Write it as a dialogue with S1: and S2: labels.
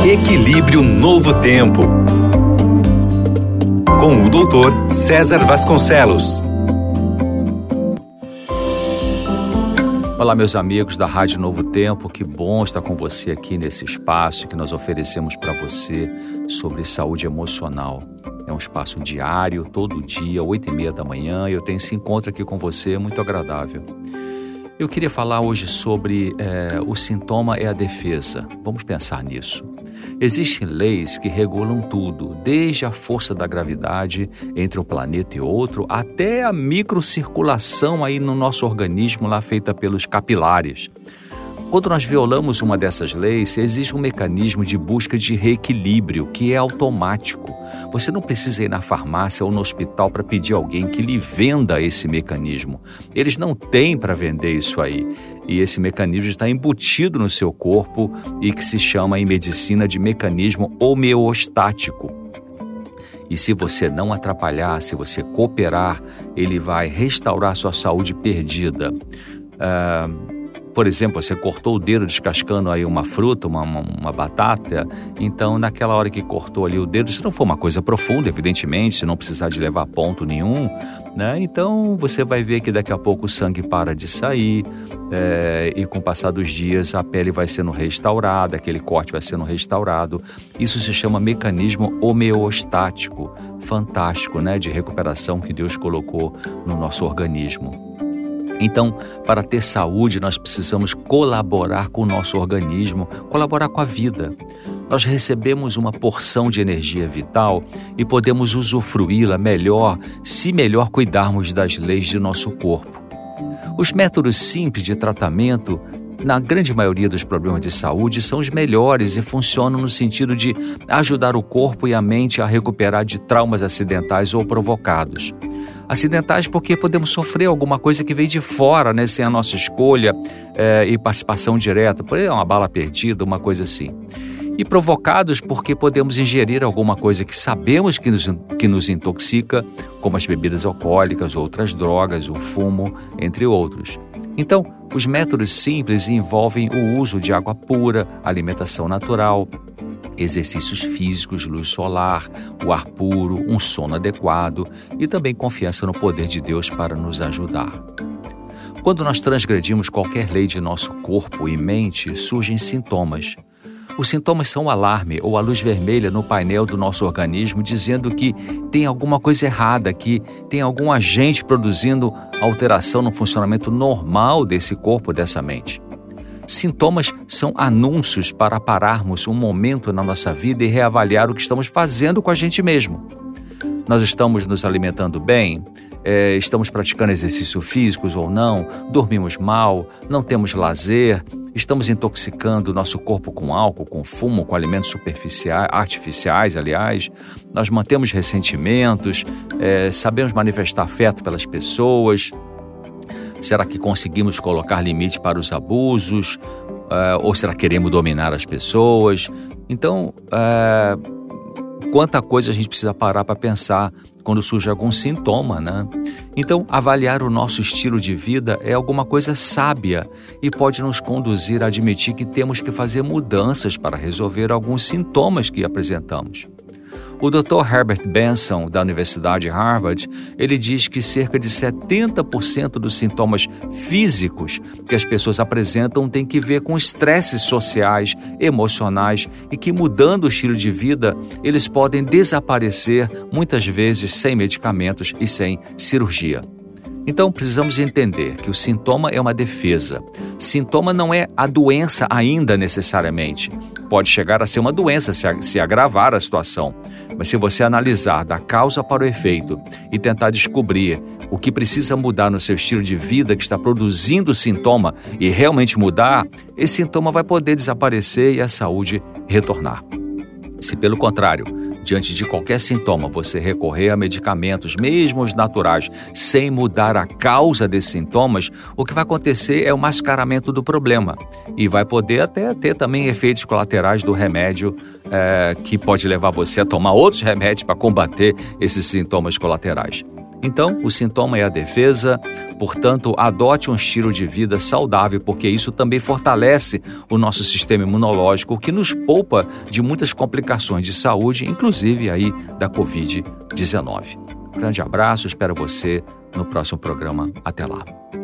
S1: Equilíbrio Novo Tempo, com o Dr. César Vasconcelos.
S2: Olá, meus amigos da Rádio Novo Tempo, que bom estar com você aqui nesse espaço que nós oferecemos para você sobre saúde emocional. É um espaço diário, todo dia, 8h30 da manhã, e eu tenho esse encontro aqui com você, muito agradável. Eu queria falar hoje sobre o sintoma é a defesa. Vamos pensar nisso. Existem leis que regulam tudo, desde a força da gravidade entre um planeta e outro, até a microcirculação aí no nosso organismo lá feita pelos capilares. Quando nós violamos uma dessas leis, existe um mecanismo de busca de reequilíbrio que é automático. Você não precisa ir na farmácia ou no hospital para pedir a alguém que lhe venda esse mecanismo. Eles não têm para vender isso aí. E esse mecanismo está embutido no seu corpo e que se chama em medicina de mecanismo homeostático. E se você não atrapalhar, se você cooperar, ele vai restaurar sua saúde perdida. Por exemplo, você cortou o dedo descascando aí uma fruta, uma batata, então naquela hora que cortou ali o dedo, se não for uma coisa profunda, evidentemente, se não precisar de levar ponto nenhum, né? Então você vai ver que daqui a pouco o sangue para de sair e com o passar dos dias a pele vai sendo restaurada, aquele corte vai sendo restaurado. Isso se chama mecanismo homeostático, fantástico, né? De recuperação que Deus colocou no nosso organismo. Então, para ter saúde, nós precisamos colaborar com o nosso organismo, colaborar com a vida. Nós recebemos uma porção de energia vital e podemos usufruí-la melhor se melhor cuidarmos das leis do nosso corpo. Os métodos simples de tratamento, na grande maioria dos problemas de saúde, são os melhores e funcionam no sentido de ajudar o corpo e a mente a recuperar de traumas acidentais ou provocados. Acidentais porque podemos sofrer alguma coisa que veio de fora, né, sem a nossa escolha e participação direta, por exemplo, uma bala perdida, uma coisa assim. E provocados porque podemos ingerir alguma coisa que sabemos que nos intoxica, como as bebidas alcoólicas, outras drogas, o fumo, entre outros. Então, os métodos simples envolvem o uso de água pura, alimentação natural, exercícios físicos, luz solar, o ar puro, um sono adequado e também confiança no poder de Deus para nos ajudar. Quando nós transgredimos qualquer lei de nosso corpo e mente, surgem sintomas. Os sintomas são o alarme ou a luz vermelha no painel do nosso organismo dizendo que tem alguma coisa errada, que tem algum agente produzindo alteração no funcionamento normal desse corpo, dessa mente. Sintomas são anúncios para pararmos um momento na nossa vida e reavaliar o que estamos fazendo com a gente mesmo. Nós estamos nos alimentando bem? Estamos praticando exercícios físicos ou não? Dormimos mal? Não temos lazer? Estamos intoxicando o nosso corpo com álcool, com fumo, com alimentos artificiais, aliás. Nós mantemos ressentimentos, sabemos manifestar afeto pelas pessoas. Será que conseguimos colocar limite para os abusos? Ou será que queremos dominar as pessoas? Então, quanta coisa a gente precisa parar para pensar quando surge algum sintoma, né? Então, avaliar o nosso estilo de vida é alguma coisa sábia e pode nos conduzir a admitir que temos que fazer mudanças para resolver alguns sintomas que apresentamos. O Dr. Herbert Benson, da Universidade de Harvard, ele diz que cerca de 70% dos sintomas físicos que as pessoas apresentam tem que ver com estresses sociais, emocionais e que, mudando o estilo de vida, eles podem desaparecer, muitas vezes sem medicamentos e sem cirurgia. Então, precisamos entender que o sintoma é uma defesa. Sintoma não é a doença ainda necessariamente. Pode chegar a ser uma doença se agravar a situação. Mas se você analisar da causa para o efeito e tentar descobrir o que precisa mudar no seu estilo de vida que está produzindo sintoma e realmente mudar, esse sintoma vai poder desaparecer e a saúde retornar. Se, pelo contrário, diante de qualquer sintoma, você recorrer a medicamentos, mesmo os naturais, sem mudar a causa desses sintomas, o que vai acontecer é o mascaramento do problema e vai poder até ter também efeitos colaterais do remédio que pode levar você a tomar outros remédios para combater esses sintomas colaterais. Então, o sintoma é a defesa, portanto, adote um estilo de vida saudável, porque isso também fortalece o nosso sistema imunológico, o que nos poupa de muitas complicações de saúde, inclusive aí da Covid-19. Grande abraço, espero você no próximo programa. Até lá.